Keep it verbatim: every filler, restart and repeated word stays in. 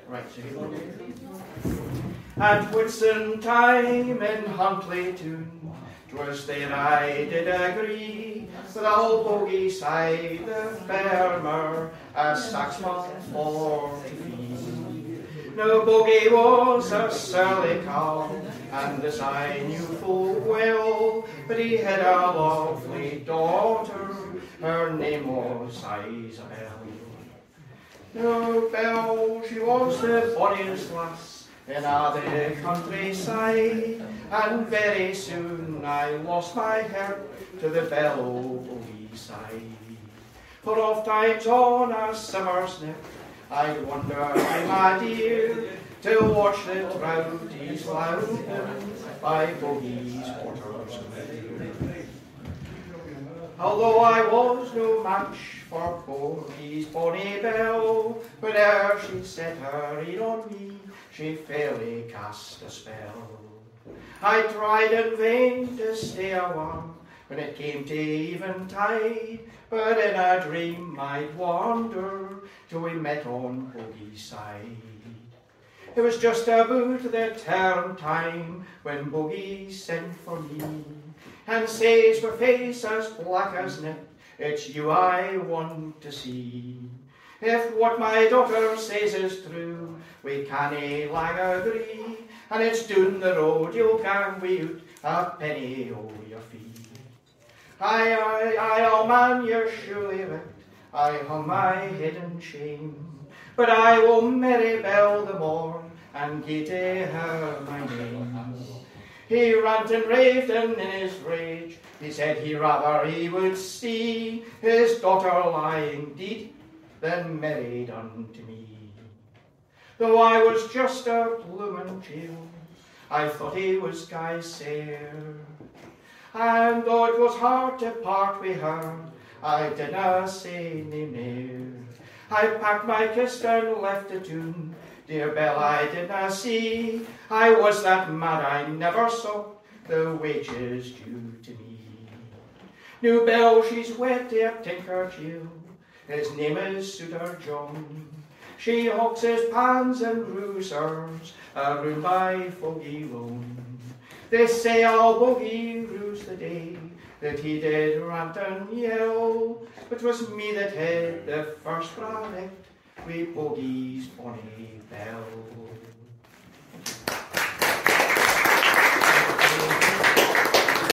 Right, so at Whitsun time in Huntly Town, 'twas there I did agree with old Bogie side the farmer a saxman for to feed. Now Bogie was a surly cow, and this I knew full well, but he had a lovely daughter, her name was Isabel. Now Belle, she was the bonniest lass in a' the countryside, and very soon I lost my heart to the Belle o' Bogie side. For oft times on a summer's night I'd wander, my dear, to watch the trouties louden by Bogie's waters clear. Although I was no match for Bogie's bonny Belle, whene'er she set her ear on me, she fairly cast a spell. I tried in vain to stay a while when it came to eventide, but in a dream I'd wander till we met on Bogie's side. It was just about the term time when Bogie sent for me, and says with face as black as night, it's you I want to see. If what my daughter says is true, we cannae lang agree, and it's down the road you'll gang without a penny o' your fee. Aye, aye, aye, old man, you're surely right, I hung my head in shame, but I will marry Belle the more, and gie to her my name. He rant and raved, and in his rage he said he rather he would see his daughter lying dead than married unto me. Though I was just a bloomin' child, I thought he was Guy Sayer, and though it was hard to part with her, I didna say nae ne'er. I packed my kist and left the town, dear Belle I didna see. I was that mad I never saw the wages due to me. Now Belle, she's wed to a tinker Jill, his name is Suitor John. She hawks his pans and roosers around by Foggy Lone. They say all Bogie rues the day that he did rant and yell, but 'twas me that had the first product wi' Bogie's bonny Belle.